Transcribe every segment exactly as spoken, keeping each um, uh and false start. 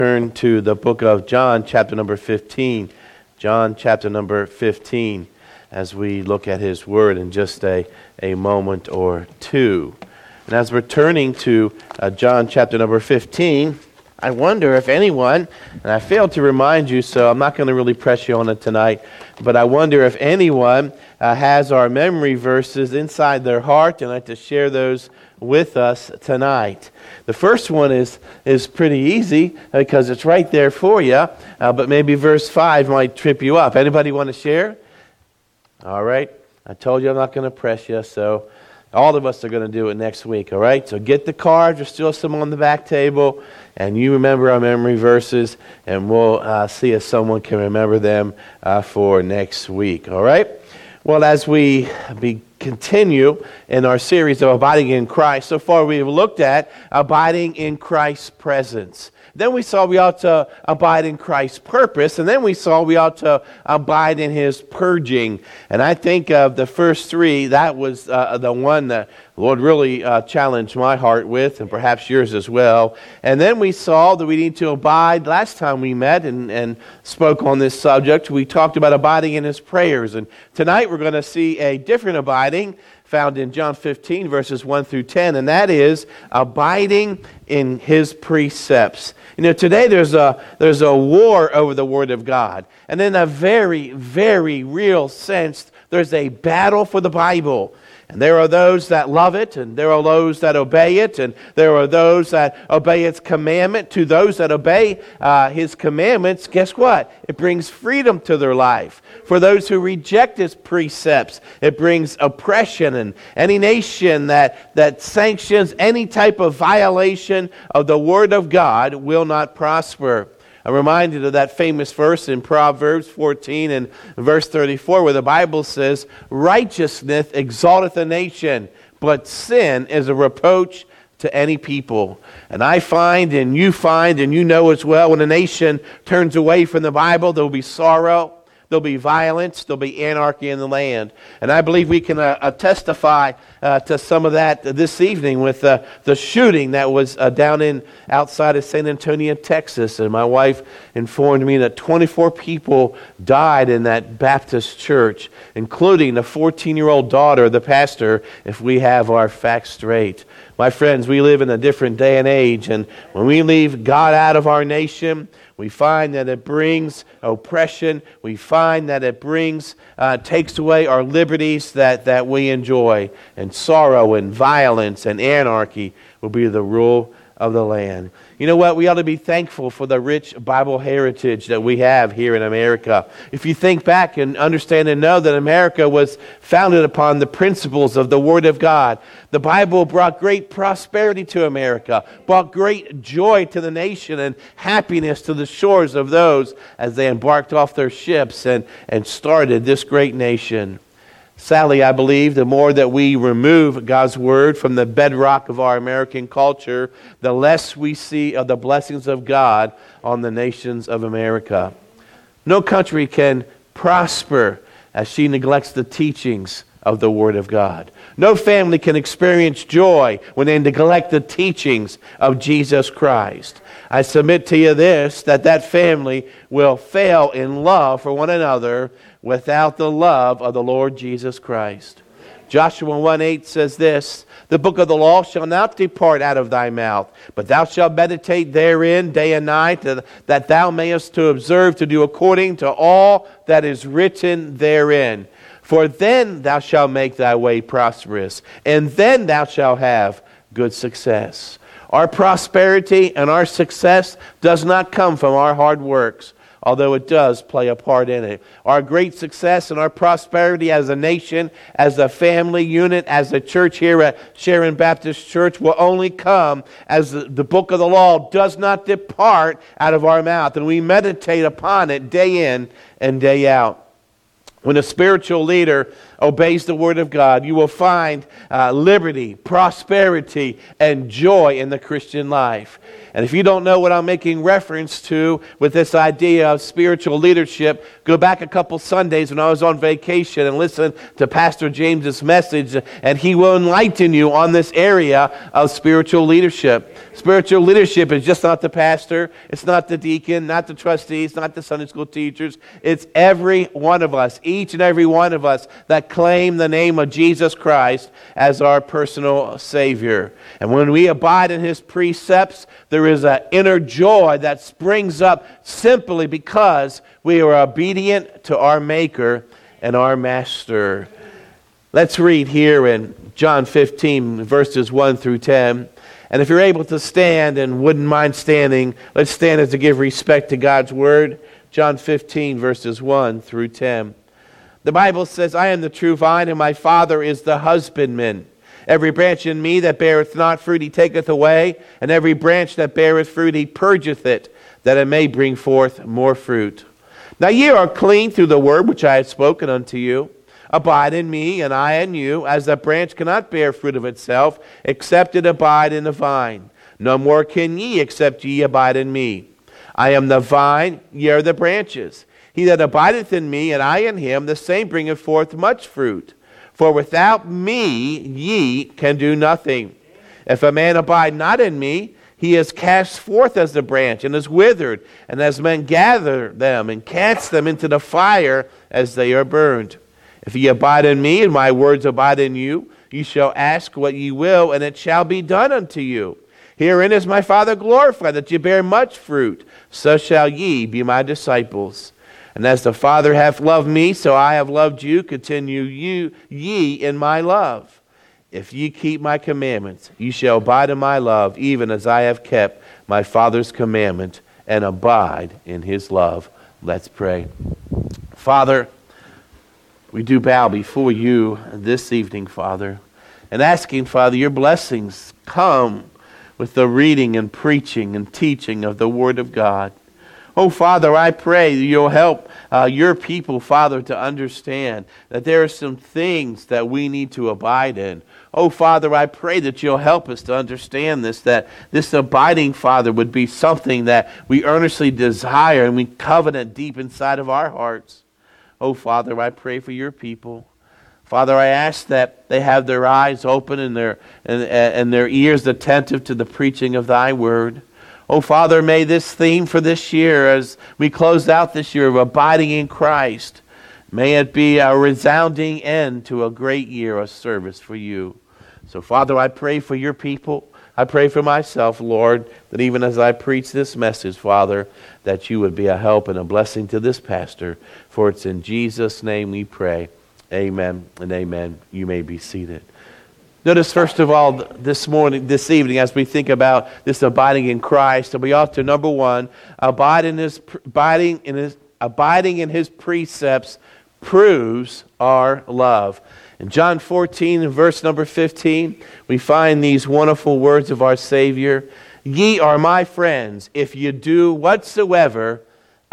Turn to the book of John, chapter number fifteen. John, chapter number fifteen, as we look at his word in just a, a moment or two. And as we're turning to uh, John, chapter number fifteen, I wonder if anyone, and I failed to remind you, so I'm not going to really press you on it tonight, but I wonder if anyone uh, has our memory verses inside their heart and like to share those with us tonight. The first one is is pretty easy because it's right there for you, uh, but maybe verse five might trip you up. Anybody want to share? All right. I told you I'm not going to press you, so all of us are going to do it next week, all right? So get the cards. There's still some on the back table, and you remember our memory verses, and we'll uh, see if someone can remember them uh, for next week, all right? Well, as we be, continue in our series of Abiding in Christ, so far we've looked at abiding in Christ's presence. Then we saw we ought to abide in Christ's purpose, and then we saw we ought to abide in His purging. And I think of the first three, that was uh, the one that the Lord really uh, challenged my heart with, and perhaps yours as well. And then we saw that we need to abide. Last time we met and, and spoke on this subject, we talked about abiding in His prayers. And tonight we're going to see a different abiding found in John fifteen, verses one through ten, and that is abiding in His precepts. You know, today there's a there's a war over the Word of God, and in a very, very real sense, there's a battle for the Bible. And there are those that love it, and there are those that obey it, and there are those that obey its commandment. To those that obey uh, His commandments, guess what? It brings freedom to their life. For those who reject His precepts, it brings oppression. And any nation that, that sanctions any type of violation of the Word of God will not prosper. I'm reminded of that famous verse in Proverbs fourteen and verse thirty-four where the Bible says, "Righteousness exalteth a nation, but sin is a reproach to any people." And I find, and you find, and you know as well, when a nation turns away from the Bible, there will be sorrow, there'll be violence, there'll be anarchy in the land. And I believe we can uh, uh, testify uh, to some of that this evening with uh, the shooting that was uh, down in outside of San Antonio, Texas. And my wife informed me that twenty-four people died in that Baptist church, including the fourteen-year-old daughter of the pastor, if we have our facts straight. My friends, we live in a different day and age, and when we leave God out of our nation, we find that it brings oppression. We find that it brings, uh, takes away our liberties that, that we enjoy. And sorrow and violence and anarchy will be the rule of the land. You know what? We ought to be thankful for the rich Bible heritage that we have here in America. If you think back and understand and know that America was founded upon the principles of the Word of God, the Bible brought great prosperity to America, brought great joy to the nation and happiness to the shores of those as they embarked off their ships and, and started this great nation. Sadly, I believe the more that we remove God's Word from the bedrock of our American culture, the less we see of the blessings of God on the nations of America. No country can prosper as she neglects the teachings of the Word of God. No family can experience joy when they neglect the teachings of Jesus Christ. I submit to you this, that that family will fail in love for one another without the love of the Lord Jesus Christ. Joshua one eight says this, "The book of the law shall not depart out of thy mouth, but thou shalt meditate therein day and night, that thou mayest to observe to do according to all that is written therein. For then thou shalt make thy way prosperous, and then thou shalt have good success." Our prosperity and our success does not come from our hard works, although it does play a part in it. Our great success and our prosperity as a nation, as a family unit, as a church here at Sharon Baptist Church will only come as the, the book of the law does not depart out of our mouth, and we meditate upon it day in and day out. When a spiritual leader obeys the Word of God, you will find uh, liberty, prosperity, and joy in the Christian life. And if you don't know what I'm making reference to with this idea of spiritual leadership, go back a couple Sundays when I was on vacation and listen to Pastor James's message, and he will enlighten you on this area of spiritual leadership. Spiritual leadership is just not the pastor, it's not the deacon, not the trustees, not the Sunday school teachers. It's every one of us, each and every one of us that claim the name of Jesus Christ as our personal Savior. And when we abide in His precepts, there is an inner joy that springs up simply because we are obedient to our Maker and our Master. Let's read here in John fifteen, verses one through ten. And if you're able to stand and wouldn't mind standing, let's stand as to give respect to God's Word. John fifteen, verses one through ten. The Bible says, I am the true vine, and my Father is the husbandman. Every branch in me that beareth not fruit he taketh away, and every branch that beareth fruit he purgeth it, that it may bring forth more fruit. Now ye are clean through the word which I have spoken unto you. Abide in me, and I in you, as the branch cannot bear fruit of itself, except it abide in the vine. No more can ye, except ye abide in me. I am the vine, ye are the branches. He that abideth in me, and I in him, the same bringeth forth much fruit. For without me ye can do nothing. If a man abide not in me, he is cast forth as a branch, and is withered, and as men gather them, and cast them into the fire, as they are burned. If ye abide in me, and my words abide in you, ye shall ask what ye will, and it shall be done unto you. Herein is my Father glorified, that ye bear much fruit. So shall ye be my disciples. And as the Father hath loved me, so I have loved you. Continue you ye in my love. If ye keep my commandments, ye shall abide in my love, even as I have kept my Father's commandment, and abide in his love. Let's pray. Father, we do bow before you this evening, Father, and asking, Father, your blessings come with the reading and preaching and teaching of the Word of God. Oh, Father, I pray that you'll help uh, your people, Father, to understand that there are some things that we need to abide in. Oh, Father, I pray that you'll help us to understand this, that this abiding, Father, would be something that we earnestly desire and we covenant deep inside of our hearts. Oh, Father, I pray for your people. Father, I ask that they have their eyes open and their, and, and their ears attentive to the preaching of thy word. Oh, Father, may this theme for this year, as we close out this year of abiding in Christ, may it be a resounding end to a great year of service for you. So, Father, I pray for your people. I pray for myself, Lord, that even as I preach this message, Father, that you would be a help and a blessing to this pastor. For it's in Jesus' name we pray. Amen and amen. You may be seated. Notice, first of all, this morning, this evening, as we think about this abiding in Christ, that we ought to, number one, abide in his, abiding in his, abiding in his precepts proves our love. In John fourteen, verse number fifteen, we find these wonderful words of our Savior. Ye are my friends, if you do whatsoever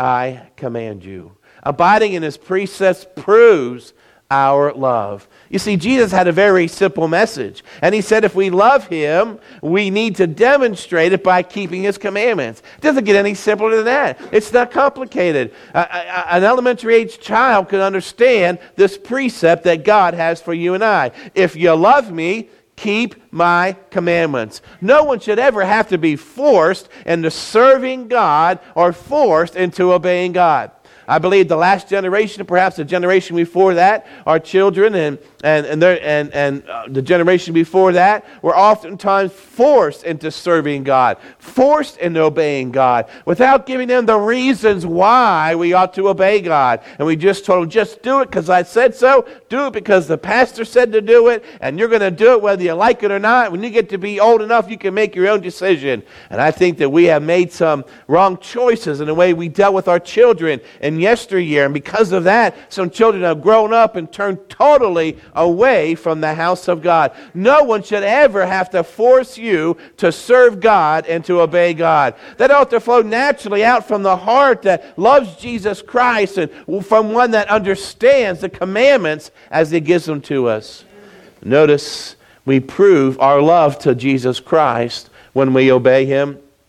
I command you. Abiding in his precepts proves our love. You see, Jesus had a very simple message. And he said if we love him, we need to demonstrate it by keeping his commandments. It doesn't get any simpler than that. It's not complicated. Uh, an elementary age child can understand this precept that God has for you and I. If you love me, keep my commandments. No one should ever have to be forced into serving God or forced into obeying God. I believe the last generation, perhaps the generation before that, our children and and and their, and, and uh, the generation before that were oftentimes forced into serving God, forced into obeying God, without giving them the reasons why we ought to obey God. And we just told them, just do it because I said so, do it because the pastor said to do it, and you're going to do it whether you like it or not. When you get to be old enough, you can make your own decision. And I think that we have made some wrong choices in the way we dealt with our children in yesteryear, and because of that, some children have grown up and turned totally away from the house of God. No one should ever have to force you to serve God and to obey God. That ought to flow naturally out from the heart that loves Jesus Christ and from one that understands the commandments as he gives them to us. Notice we prove our love to Jesus Christ when we obey him.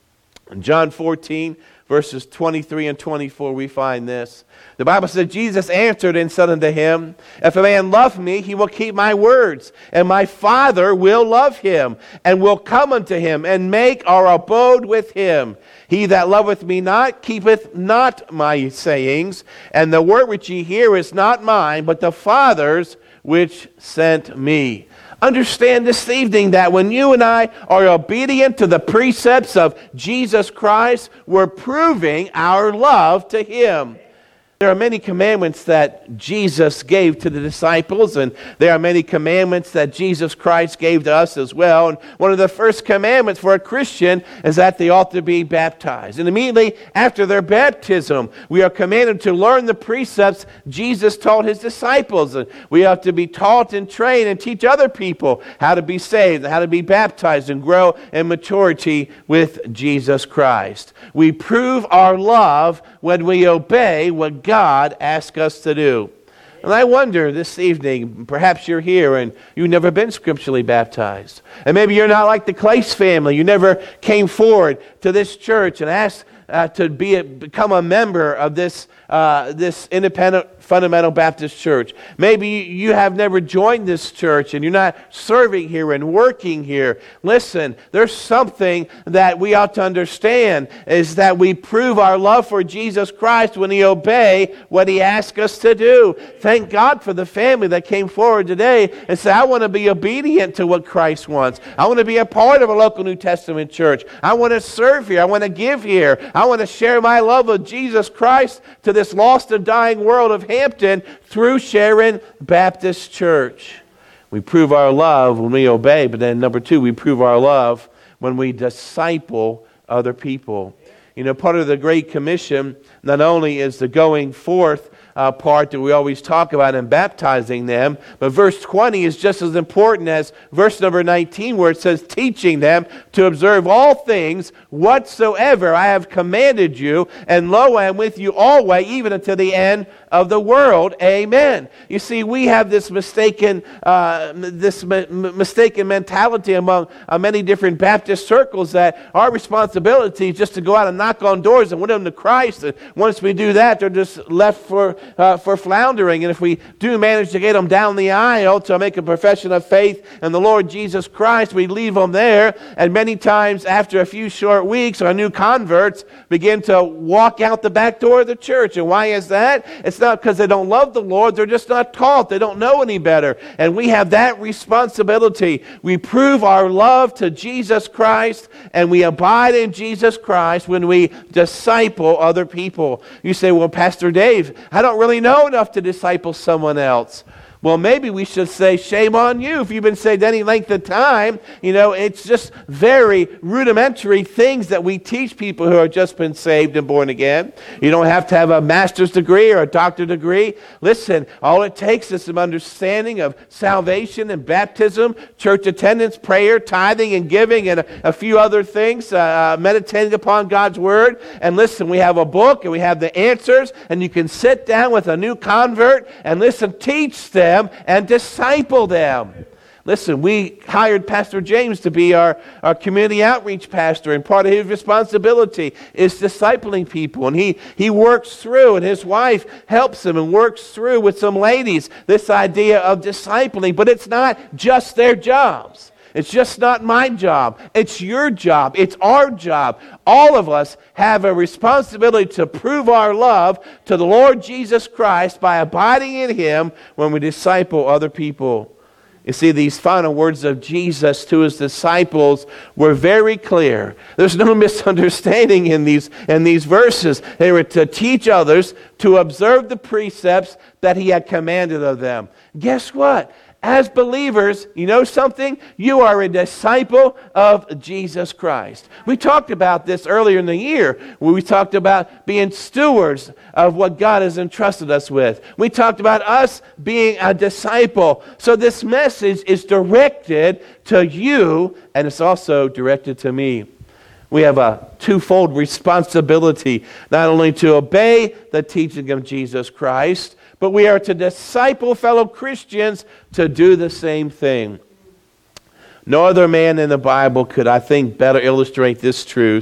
In John fourteen, verses twenty-three and twenty-four, we find this. The Bible says, Jesus answered and said unto him, If a man love me, he will keep my words, and my Father will love him, and will come unto him, and make our abode with him. He that loveth me not, keepeth not my sayings, and the word which ye hear is not mine, but the Father's which sent me. Understand this evening that when you and I are obedient to the precepts of Jesus Christ, we're proving our love to Him. There are many commandments that Jesus gave to the disciples, and there are many commandments that Jesus Christ gave to us as well. And one of the first commandments for a Christian is that they ought to be baptized. And immediately after their baptism, we are commanded to learn the precepts Jesus taught His disciples. And we have to be taught and trained and teach other people how to be saved, and how to be baptized and grow in maturity with Jesus Christ. We prove our love when we obey what God asks us to do. And I wonder this evening, perhaps you're here and you've never been scripturally baptized. And maybe you're not like the Clace family. You never came forward to this church and asked uh, to be a, become a member of this, uh, this independent fundamental Baptist church. Maybe you have never joined this church and you're not serving here and working here. Listen, there's something that we ought to understand, is that we prove our love for Jesus Christ when we obey what He asks us to do. Thank God for the family that came forward today and said, I want to be obedient to what Christ wants. I want to be a part of a local New Testament church. I want to serve here. I want to give here. I want to share my love of Jesus Christ to this lost and dying world of Hampton through Sharon Baptist Church. We prove our love when we obey, but then number two, we prove our love when we disciple other people. You know, part of the Great Commission not only is the going forth uh, part that we always talk about and baptizing them, but verse twenty is just as important as verse number nineteen, where it says, teaching them to observe all things whatsoever I have commanded you, and lo, I am with you always, even unto the end of the world. Amen. You see, we have this mistaken, uh, this mi- mistaken mentality among uh, many different Baptist circles that our responsibility is just to go out and knock on doors and win them to Christ. And once we do that, they're just left for uh, for floundering. And if we do manage to get them down the aisle to make a profession of faith in the Lord Jesus Christ, we leave them there. And many times, after a few short weeks, our new converts begin to walk out the back door of the church. And why is that? It's not because they don't love the Lord. They're just not taught. They don't know any better. And we have that responsibility. We prove our love to Jesus Christ, and we abide in Jesus Christ when we disciple other people. You say, well, Pastor Dave, I don't really know enough to disciple someone else. Well, maybe we should say, shame on you if you've been saved any length of time. You know, it's just very rudimentary things that we teach people who have just been saved and born again. You don't have to have a master's degree or a doctorate degree. Listen, all it takes is some understanding of salvation and baptism, church attendance, prayer, tithing and giving, and a, a few other things, uh, meditating upon God's Word. And listen, we have a book and we have the answers, and you can sit down with a new convert and listen, teach them and disciple them. Listen, we hired Pastor James to be our, our community outreach pastor, and part of his responsibility is discipling people. And he, he works through, and his wife helps him and works through with some ladies this idea of discipling. But it's not just their jobs. It's just not my job. It's your job. It's our job. All of us have a responsibility to prove our love to the Lord Jesus Christ by abiding in Him when we disciple other people. You see, these final words of Jesus to His disciples were very clear. There's no misunderstanding in these, in these verses. They were to teach others to observe the precepts that He had commanded of them. Guess what? As believers, you know something? You are a disciple of Jesus Christ. We talked about this earlier in the year, where we talked about being stewards of what God has entrusted us with. We talked about us being a disciple. So this message is directed to you, and it's also directed to me. We have a twofold responsibility, not only to obey the teaching of Jesus Christ, but we are to disciple fellow Christians to do the same thing. No other man in the Bible could, I think, better illustrate this truth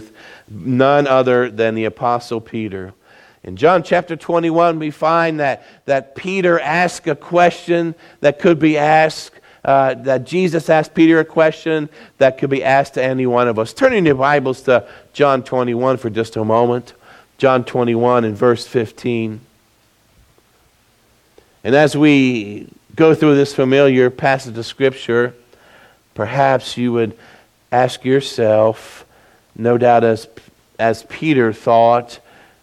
none other than the Apostle Peter. In John chapter twenty-one, we find that, that Peter asked a question that could be asked, uh, that Jesus asked Peter a question that could be asked to any one of us. Turning your Bibles to John twenty-one for just a moment. John twenty-one and verse fifteen. And as we go through this familiar passage of Scripture, perhaps you would ask yourself, no doubt as, as Peter thought,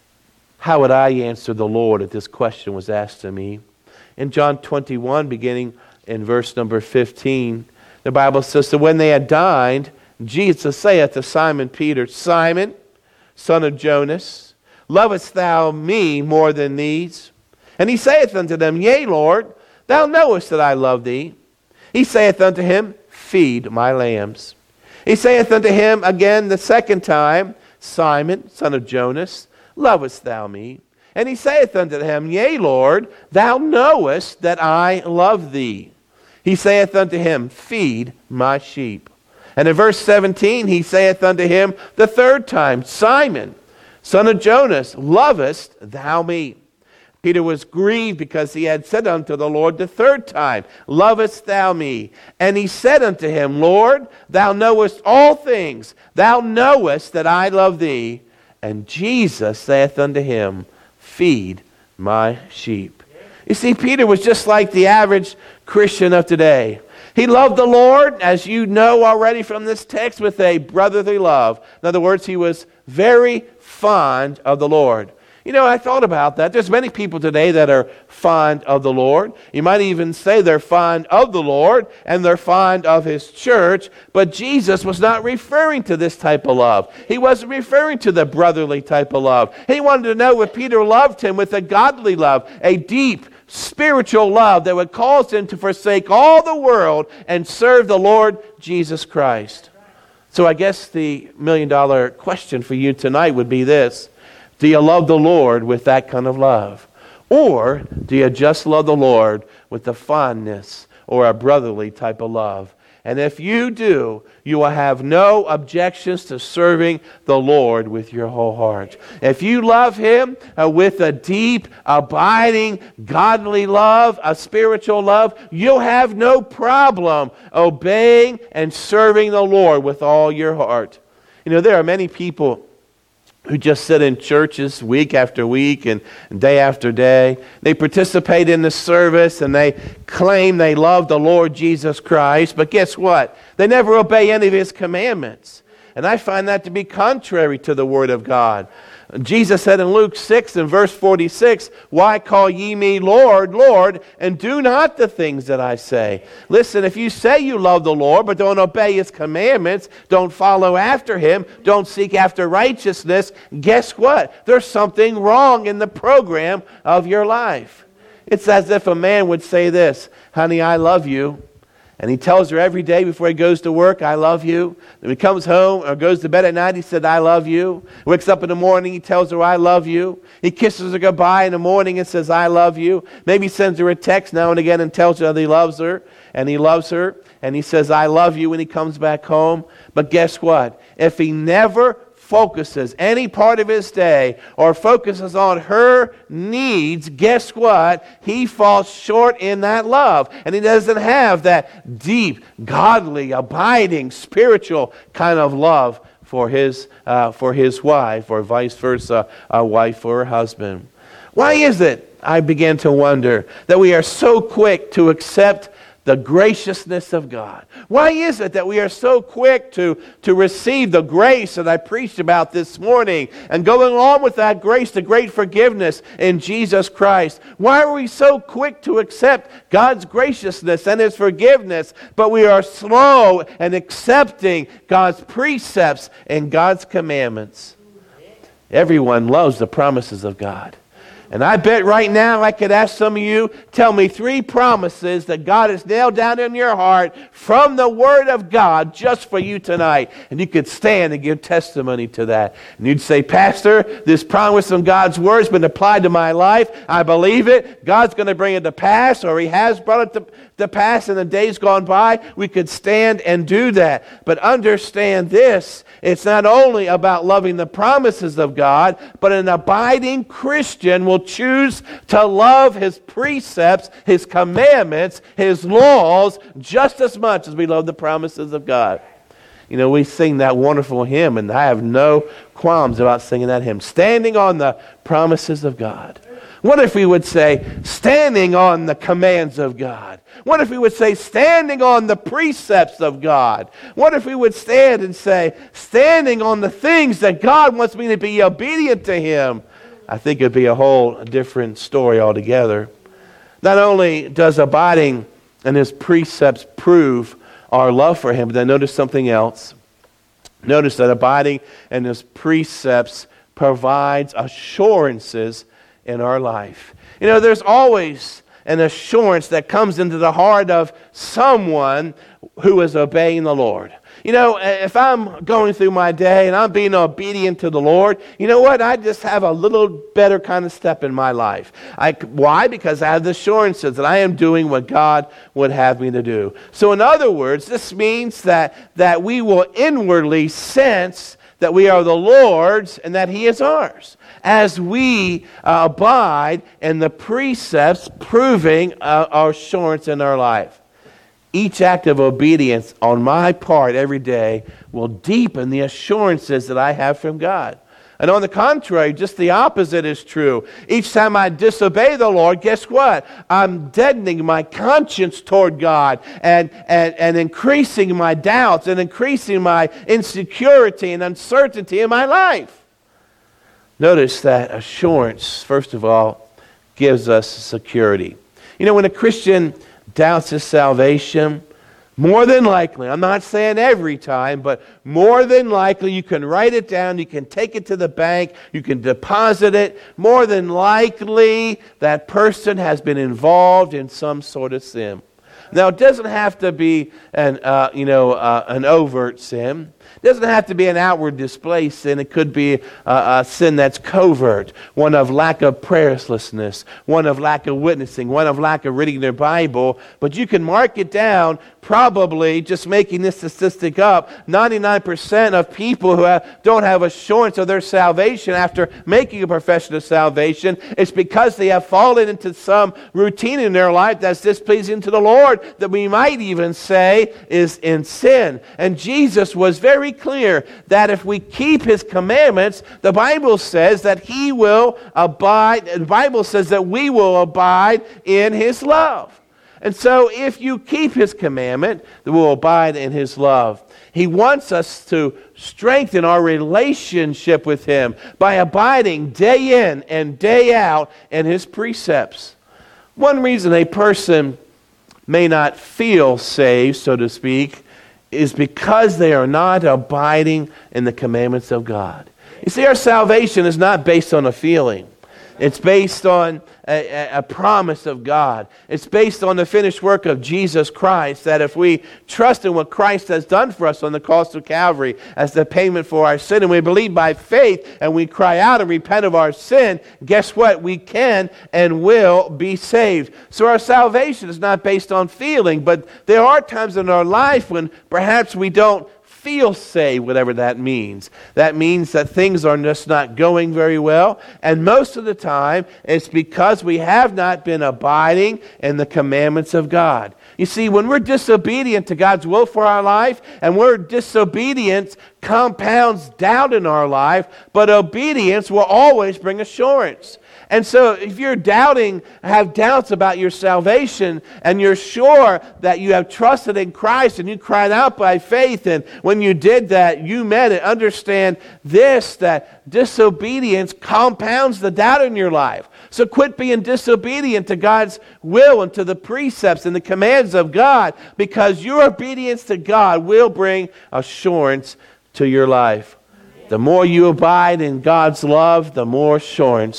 how would I answer the Lord if this question was asked to me? In John twenty-one, beginning in verse number fifteen, the Bible says, "So when they had dined, Jesus saith to Simon Peter, Simon, son of Jonas, lovest thou me more than these? And he saith unto them, Yea, Lord, thou knowest that I love thee. He saith unto him, Feed my lambs. He saith unto him again the second time, Simon, son of Jonas, lovest thou me? And he saith unto him, Yea, Lord, thou knowest that I love thee. He saith unto him, Feed my sheep. And in verse seventeen, he saith unto him the third time, Simon, son of Jonas, lovest thou me? Peter was grieved because he had said unto the Lord the third time, Lovest thou me? And he said unto him, Lord, thou knowest all things. Thou knowest that I love thee. And Jesus saith unto him, Feed my sheep. You see, Peter was just like the average Christian of today. He loved the Lord, as you know already from this text, with a brotherly love. In other words, he was very fond of the Lord. You know, I thought about that. There's many people today that are fond of the Lord. You might even say they're fond of the Lord and they're fond of His church, but Jesus was not referring to this type of love. He wasn't referring to the brotherly type of love. He wanted to know if Peter loved him with a godly love, a deep, spiritual love that would cause him to forsake all the world and serve the Lord Jesus Christ. So I guess the million dollar question for you tonight would be this. Do you love the Lord with that kind of love? Or do you just love the Lord with the fondness or a brotherly type of love? And if you do, you will have no objections to serving the Lord with your whole heart. If you love Him uh, with a deep, abiding, godly love, a spiritual love, you'll have no problem obeying and serving the Lord with all your heart. You know, there are many people who just sit in churches week after week and day after day. They participate in the service and they claim they love the Lord Jesus Christ, but guess what? They never obey any of His commandments. And I find that to be contrary to the Word of God. Jesus said in Luke six and verse forty-six, Why call ye me Lord, Lord, and do not the things that I say? Listen, if you say you love the Lord, but don't obey His commandments, don't follow after Him, don't seek after righteousness, guess what? There's something wrong in the program of your life. It's as if a man would say this, Honey, I love you. And he tells her every day before he goes to work, I love you. When he comes home or goes to bed at night, he said, I love you. Wakes up in the morning, he tells her, I love you. He kisses her goodbye in the morning and says, I love you. Maybe sends her a text now and again and tells her that he loves her. And he loves her. And he says, I love you when he comes back home. But guess what? If he never focuses any part of his day or focuses on her needs, guess what? He falls short in that love. And he doesn't have that deep, godly, abiding, spiritual kind of love for his, uh, for his wife, or vice versa, a wife for her husband. Why is it, I began to wonder, that we are so quick to accept the graciousness of God? Why is it that we are so quick to, to receive the grace that I preached about this morning, and going along with that grace, the great forgiveness in Jesus Christ? Why are we so quick to accept God's graciousness and His forgiveness, but we are slow in accepting God's precepts and God's commandments? Everyone loves the promises of God. And I bet right now I could ask some of you, tell me three promises that God has nailed down in your heart from the Word of God just for you tonight. And you could stand and give testimony to that. And you'd say, Pastor, this promise from God's Word has been applied to my life. I believe it. God's going to bring it to pass, or He has brought it to, to pass in the days gone by. We could stand and do that. But understand this, it's not only about loving the promises of God, but an abiding Christian will choose to love His precepts, His commandments, His laws, just as much as we love the promises of God. You know, we sing that wonderful hymn, and I have no qualms about singing that hymn. Standing on the promises of God. What if we would say, standing on the commands of God? What if we would say, standing on the precepts of God? What if we would stand and say, standing on the things that God wants me to be obedient to Him? I think it would be a whole different story altogether. Not only does abiding in His precepts prove our love for Him, but then notice something else. Notice that abiding in His precepts provides assurances in our life. You know, there's always an assurance that comes into the heart of someone who is obeying the Lord. You know, if I'm going through my day and I'm being obedient to the Lord, you know what? I just have a little better kind of step in my life. I, why? Because I have the assurances that I am doing what God would have me to do. So in other words, this means that, that we will inwardly sense that we are the Lord's and that He is ours, as we uh, abide in the precepts proving uh, our assurance in our life. Each act of obedience on my part every day will deepen the assurances that I have from God. And on the contrary, just the opposite is true. Each time I disobey the Lord, guess what? I'm deadening my conscience toward God and, and, and increasing my doubts and increasing my insecurity and uncertainty in my life. Notice that assurance, first of all, gives us security. You know, when a Christian doubts his salvation, more than likely, I'm not saying every time, but more than likely you can write it down, you can take it to the bank, you can deposit it. More than likely that person has been involved in some sort of sin. Now, it doesn't have to be an, uh, you know, uh, an overt sin. It doesn't have to be an outward display sin. It could be a, a sin that's covert, one of lack of prayerlessness, one of lack of witnessing, one of lack of reading their Bible. But you can mark it down, probably, just making this statistic up, ninety-nine percent of people who have, don't have assurance of their salvation after making a profession of salvation, it's because they have fallen into some routine in their life that's displeasing to the Lord, that we might even say is in sin. And Jesus was very clear that if we keep His commandments, the Bible says that He will abide, the Bible says that we will abide in His love. And so if you keep His commandment, we will abide in His love. He wants us to strengthen our relationship with Him by abiding day in and day out in His precepts. One reason a person may not feel saved, so to speak, is because they are not abiding in the commandments of God. You see, our salvation is not based on a feeling. It's based on a, a promise of God. It's based on the finished work of Jesus Christ, that if we trust in what Christ has done for us on the cross of Calvary as the payment for our sin, and we believe by faith, and we cry out and repent of our sin, guess what? We can and will be saved. So our salvation is not based on feeling, but there are times in our life when perhaps we don't feel saved, whatever that means. That means that things are just not going very well, and most of the time it's because we have not been abiding in the commandments of God. You see, when we're disobedient to God's will for our life, and we're disobedient compounds doubt in our life, but obedience will always bring assurance. And so if you're doubting, have doubts about your salvation, and you're sure that you have trusted in Christ and you cried out by faith, and when you did that, you meant it, understand this, that disobedience compounds the doubt in your life. So quit being disobedient to God's will and to the precepts and the commands of God, because your obedience to God will bring assurance to your life. The more you abide in God's love, the more assurance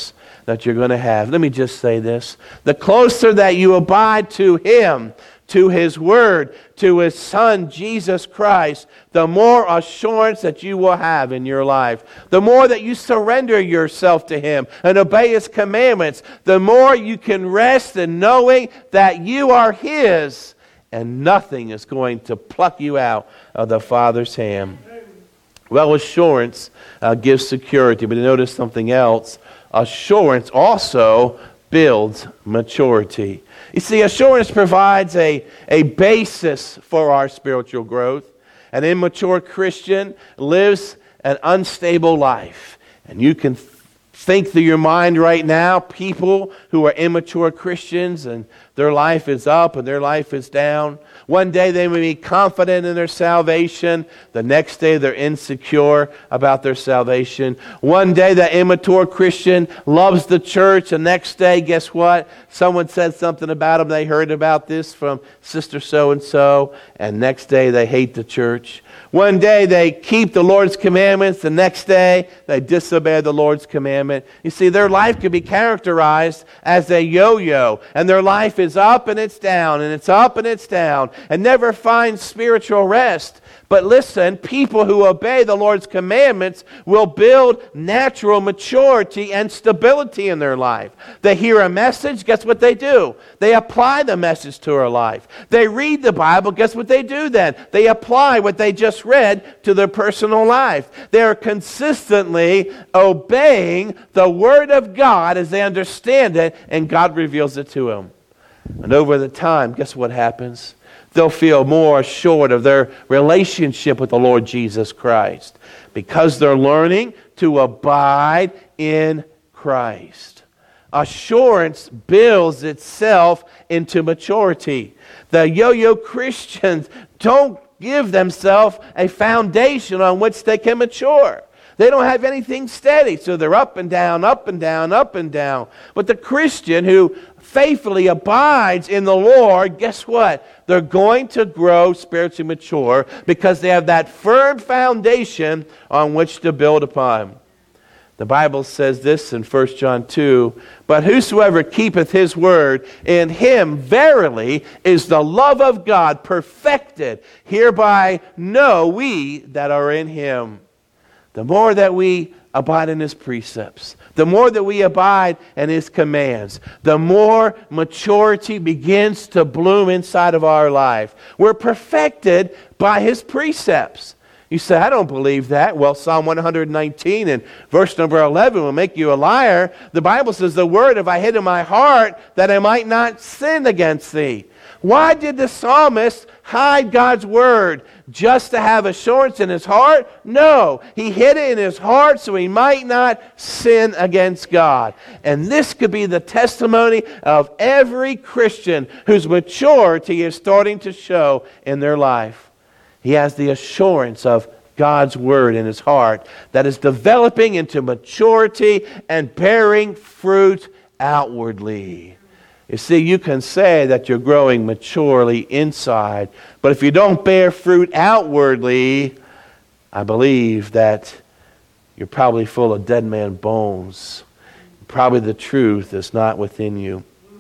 that you're going to have. Let me just say this. The closer that you abide to Him, to His Word, to His Son, Jesus Christ, the more assurance that you will have in your life. The more that you surrender yourself to Him and obey His commandments, the more you can rest in knowing that you are His and nothing is going to pluck you out of the Father's hand. Well, assurance uh, gives security, but notice something else. Assurance also builds maturity. You see, assurance provides a, a basis for our spiritual growth. An immature Christian lives an unstable life. And you can think through your mind right now, people who are immature Christians and their life is up and their life is down. One day they may be confident in their salvation. The next day they're insecure about their salvation. One day the immature Christian loves the church. The next day, guess what? Someone said something about them. They heard about this from Sister so-and-so. And next day they hate the church. One day they keep the Lord's commandments. The next day they disobey the Lord's commandment. You see, their life could be characterized as a yo-yo. And their life is up and it's down, and it's up and it's down, and never finds spiritual rest. But listen, people who obey the Lord's commandments will build natural maturity and stability in their life. They hear a message, guess what they do? They apply the message to their life. They read the Bible, guess what they do then? They apply what they just read to their personal life. They are consistently obeying the Word of God as they understand it, and God reveals it to them. And over the time, guess what happens? They'll feel more assured of their relationship with the Lord Jesus Christ because they're learning to abide in Christ. Assurance builds itself into maturity. The yo-yo Christians don't give themselves a foundation on which they can mature. They don't have anything steady, so they're up and down, up and down, up and down. But the Christian who faithfully abides in the Lord, guess what? They're going to grow spiritually mature because they have that firm foundation on which to build upon. The Bible says this in First John two, "But whosoever keepeth His word, in him verily is the love of God perfected. Hereby know we that are in Him." The more that we abide in His precepts, the more that we abide in His commands, the more maturity begins to bloom inside of our life. We're perfected by His precepts. You say, I don't believe that. Well, Psalm one nineteen and verse number eleven will make you a liar. The Bible says, "The word have I hid in my heart that I might not sin against thee." Why did the psalmist hide God's word? Just to have assurance in his heart? No. He hid it in his heart so he might not sin against God. And this could be the testimony of every Christian whose maturity is starting to show in their life. He has the assurance of God's word in his heart that is developing into maturity and bearing fruit outwardly. You see, you can say that you're growing maturely inside, but if you don't bear fruit outwardly, I believe that you're probably full of dead man bones. Probably the truth is not within you.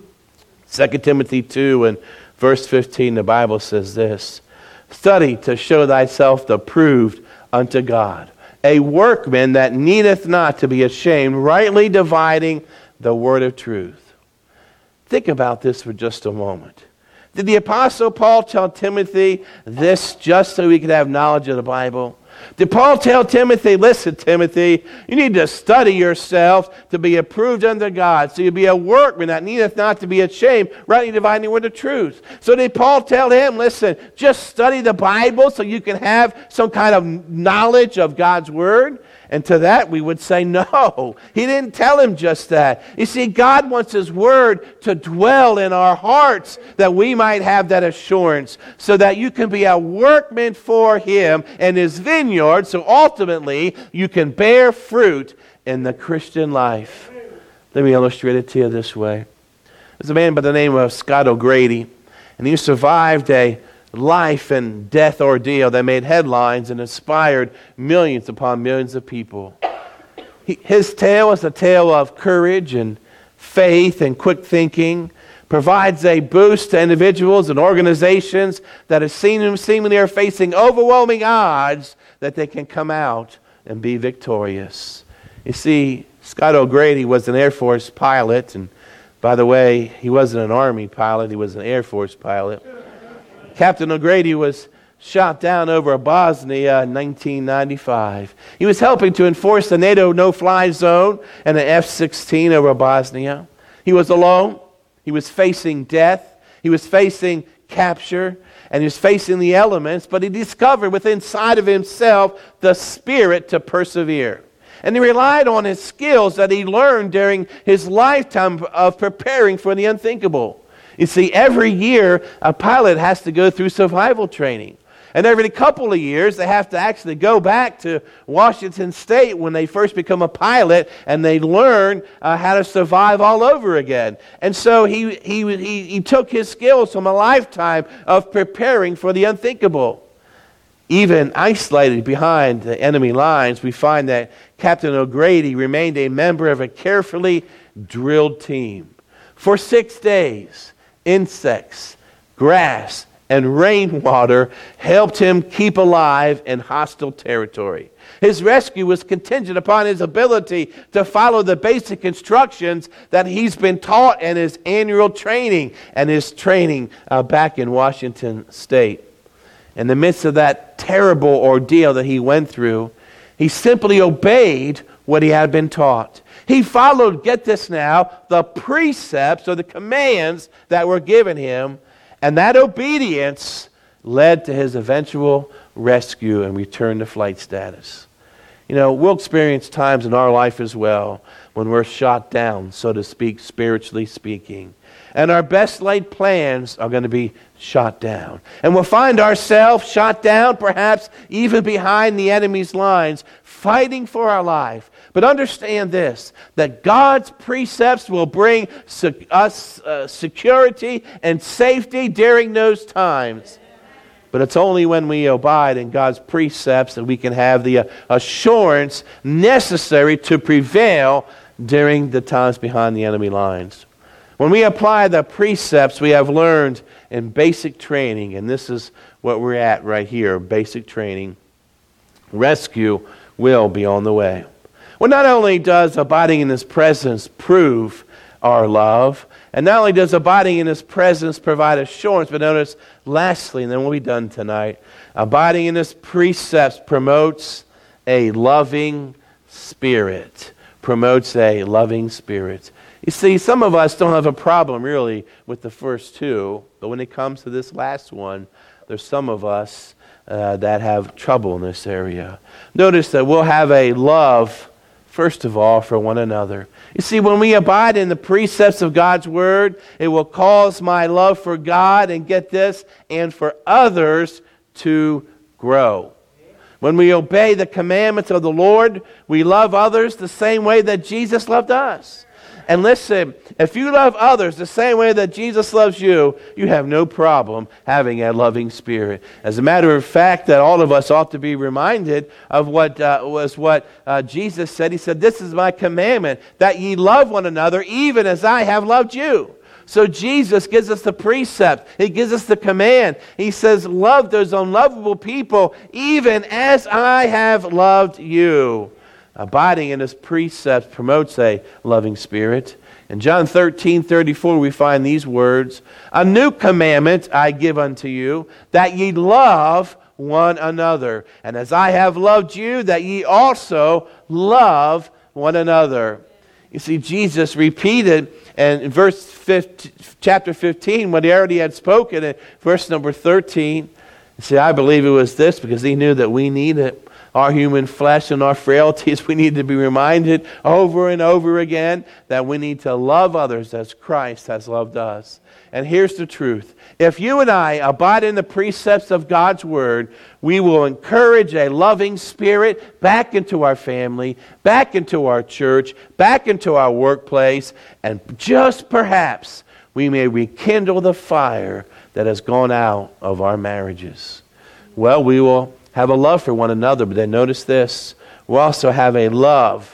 Second Timothy two and verse fifteen, the Bible says this, "Study to show thyself approved unto God, a workman that needeth not to be ashamed, rightly dividing the word of truth." Think about this for just a moment. Did the Apostle Paul tell Timothy this just so he could have knowledge of the Bible? Did Paul tell Timothy, listen, Timothy, you need to study yourself to be approved unto God, so you'll be a workman that needeth not to be ashamed, rightly dividing the word of truth? So did Paul tell him, listen, just study the Bible so you can have some kind of knowledge of God's word? And to that we would say no. He didn't tell him just that. You see, God wants His word to dwell in our hearts that we might have that assurance so that you can be a workman for Him and His vineyard, so ultimately you can bear fruit in the Christian life. Let me illustrate it to you this way. There's a man by the name of Scott O'Grady, and he survived a life and death ordeal that made headlines and inspired millions upon millions of people. He, his tale is a tale of courage and faith and quick thinking. Provides a boost to individuals and organizations that are seen, seemingly are facing overwhelming odds that they can come out and be victorious. You see, Scott O'Grady was an Air Force pilot, and by the way, he wasn't an Army pilot, he was an Air Force pilot. Captain O'Grady was shot down over Bosnia in nineteen ninety-five. He was helping to enforce the NATO no-fly zone and an F sixteen over Bosnia. He was alone. He was facing death. He was facing capture. And he was facing the elements. But he discovered within inside of himself the spirit to persevere. And he relied on his skills that he learned during his lifetime of preparing for the unthinkable. You see, every year a pilot has to go through survival training. And every couple of years, they have to actually go back to Washington State when they first become a pilot, and they learn uh, how to survive all over again. And so he, he, he, he took his skills from a lifetime of preparing for the unthinkable. Even isolated behind the enemy lines, we find that Captain O'Grady remained a member of a carefully drilled team. For six days, insects, grass, and rainwater helped him keep alive in hostile territory. His rescue was contingent upon his ability to follow the basic instructions that he's been taught in his annual training and his training uh, back in Washington State. In the midst of that terrible ordeal that he went through, he simply obeyed what he had been taught. He followed, get this now, the precepts or the commands that were given him. And that obedience led to his eventual rescue and return to flight status. You know, we'll experience times in our life as well when we're shot down, so to speak, spiritually speaking. And our best laid plans are going to be shot down. And we'll find ourselves shot down, perhaps even behind the enemy's lines, fighting for our life. But understand this, that God's precepts will bring sec- us uh, security and safety during those times. But it's only when we abide in God's precepts that we can have the uh, assurance necessary to prevail during the times behind the enemy lines. When we apply the precepts we have learned in basic training, and this is what we're at right here, basic training, rescue will be on the way. Well, not only does abiding in His presence prove our love, and not only does abiding in His presence provide assurance, but notice, lastly, and then we'll be done tonight, abiding in His precepts promotes a loving spirit. Promotes a loving spirit. You see, some of us don't have a problem, really, with the first two, but when it comes to this last one, there's some of us uh, that have trouble in this area. Notice that we'll have a love, first of all, for one another. You see, when we abide in the precepts of God's Word, it will cause my love for God, and get this, and for others to grow. When we obey the commandments of the Lord, we love others the same way that Jesus loved us. And listen, if you love others the same way that Jesus loves you, you have no problem having a loving spirit. As a matter of fact, that all of us ought to be reminded of what uh, was what uh, Jesus said. He said, "This is my commandment, that ye love one another, even as I have loved you." So Jesus gives us the precept. He gives us the command. He says, love those unlovable people, even as I have loved you. Abiding in His precepts promotes a loving spirit. In John thirteen thirty-four, we find these words, "A new commandment I give unto you, that ye love one another. And as I have loved you, that ye also love one another." You see, Jesus repeated and in verse fifteen, chapter fifteen, what He already had spoken in verse number thirteen. You see, I believe it was this because He knew that we need it. Our human flesh and our frailties, we need to be reminded over and over again that we need to love others as Christ has loved us. And here's the truth. If you and I abide in the precepts of God's Word, we will encourage a loving spirit back into our family, back into our church, back into our workplace, and just perhaps we may rekindle the fire that has gone out of our marriages. Well, we will have a love for one another, but then notice this. We also have a love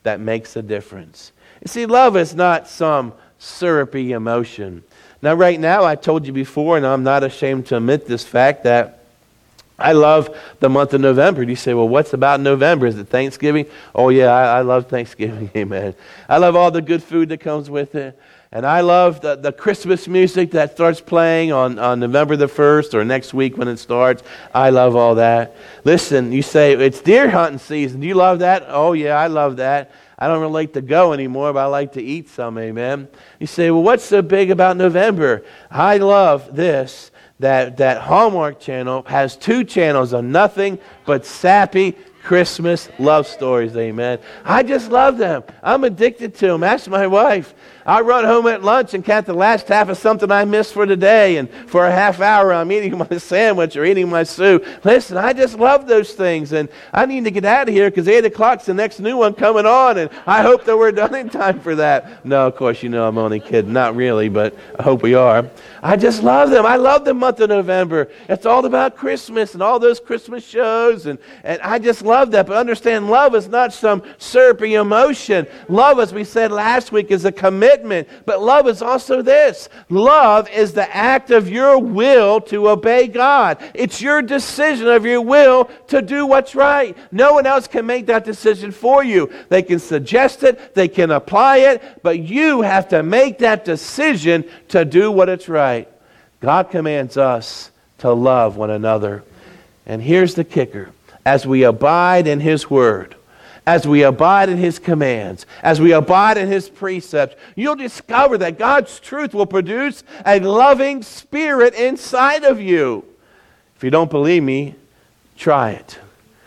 that makes a difference. You see, love is not some syrupy emotion. Now, right now, I told you before, and I'm not ashamed to admit this fact, that I love the month of November. You say, well, what's about November? Is it Thanksgiving? Oh, yeah, I, I love Thanksgiving, amen. I love all the good food that comes with it. And I love the, the Christmas music that starts playing on, on November the first or next week when it starts. I love all that. Listen, you say, it's deer hunting season. Do you love that? Oh, yeah, I love that. I don't really like to go anymore, but I like to eat some, amen. You say, well, what's so big about November? I love this, that, that Hallmark Channel has two channels of nothing but sappy Christmas love stories, amen. I just love them. I'm addicted to them. Ask my wife. I run home at lunch and count the last half of something I missed for the day, and for a half hour I'm eating my sandwich or eating my soup. Listen, I just love those things, and I need to get out of here because eight o'clock's the next new one coming on, and I hope that we're done in time for that. No, of course, you know I'm only kidding. Not really, but I hope we are. I just love them. I love the month of November. It's all about Christmas and all those Christmas shows, and, and I just love that. But understand, love is not some syrupy emotion. Love, as we said last week, is a commitment. But love is also this. Love is the act of your will to obey God. It's your decision of your will to do what's right. No one else can make that decision for you. They can suggest it, they can apply it, but you have to make that decision to do what is right. God commands us to love one another. And here's the kicker. As we abide in His Word, as we abide in His commands, as we abide in His precepts, you'll discover that God's truth will produce a loving spirit inside of you. If you don't believe me, try it.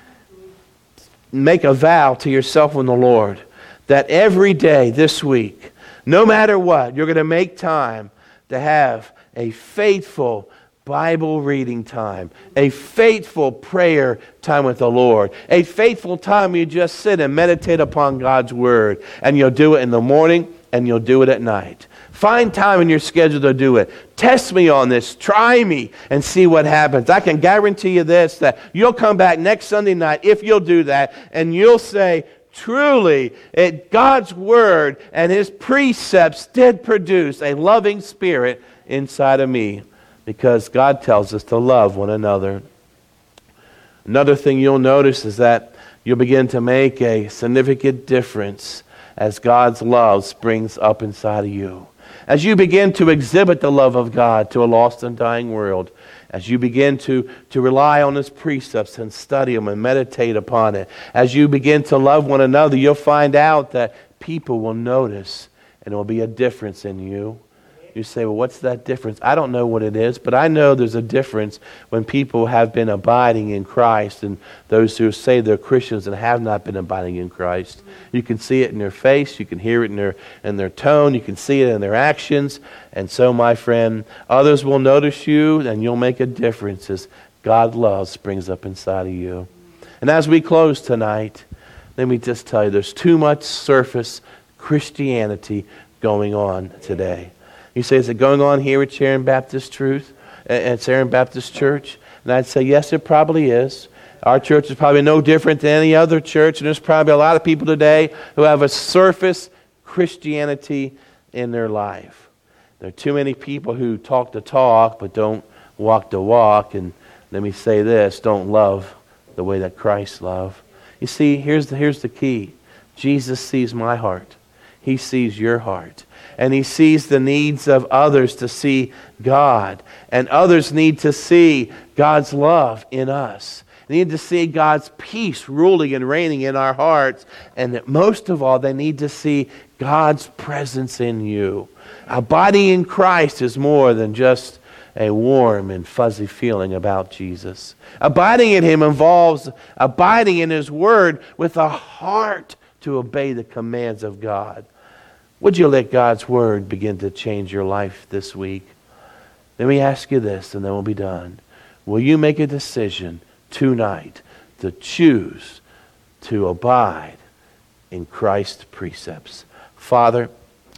Make a vow to yourself and the Lord that every day this week, no matter what, you're going to make time to have a faithful Bible reading time, a faithful prayer time with the Lord, a faithful time you just sit and meditate upon God's Word, and you'll do it in the morning and you'll do it at night. Find time in your schedule to do it. Test me on this. Try me and see what happens. I can guarantee you this, that you'll come back next Sunday night if you'll do that, and you'll say, truly, it, God's Word and His precepts did produce a loving spirit inside of me. Because God tells us to love one another. Another thing you'll notice is that you'll begin to make a significant difference as God's love springs up inside of you. As you begin to exhibit the love of God to a lost and dying world, as you begin to, to rely on His precepts and study them and meditate upon it, as you begin to love one another, you'll find out that people will notice and there will be a difference in you. You say, well, what's that difference? I don't know what it is, but I know there's a difference when people have been abiding in Christ and those who say they're Christians and have not been abiding in Christ. You can see it in their face. You can hear it in their, in their tone. You can see it in their actions. And so, my friend, others will notice you and you'll make a difference as God's love springs up inside of you. And as we close tonight, let me just tell you, there's too much surface Christianity going on today. You say, is it going on here at Sharon Baptist Truth, at Sharon Baptist Church? And I'd say, yes, it probably is. Our church is probably no different than any other church, and there's probably a lot of people today who have a surface Christianity in their life. There are too many people who talk the talk but don't walk the walk, and let me say this, don't love the way that Christ loved. You see, here's the, here's the key. Jesus sees my heart. He sees your heart. And He sees the needs of others to see God. And others need to see God's love in us. They need to see God's peace ruling and reigning in our hearts. And that most of all, they need to see God's presence in you. Abiding in Christ is more than just a warm and fuzzy feeling about Jesus. Abiding in Him involves abiding in His Word with a heart to obey the commands of God. Would you let God's Word begin to change your life this week? Let me ask you this, and then we'll be done. Will you make a decision tonight to choose to abide in Christ's precepts? Father,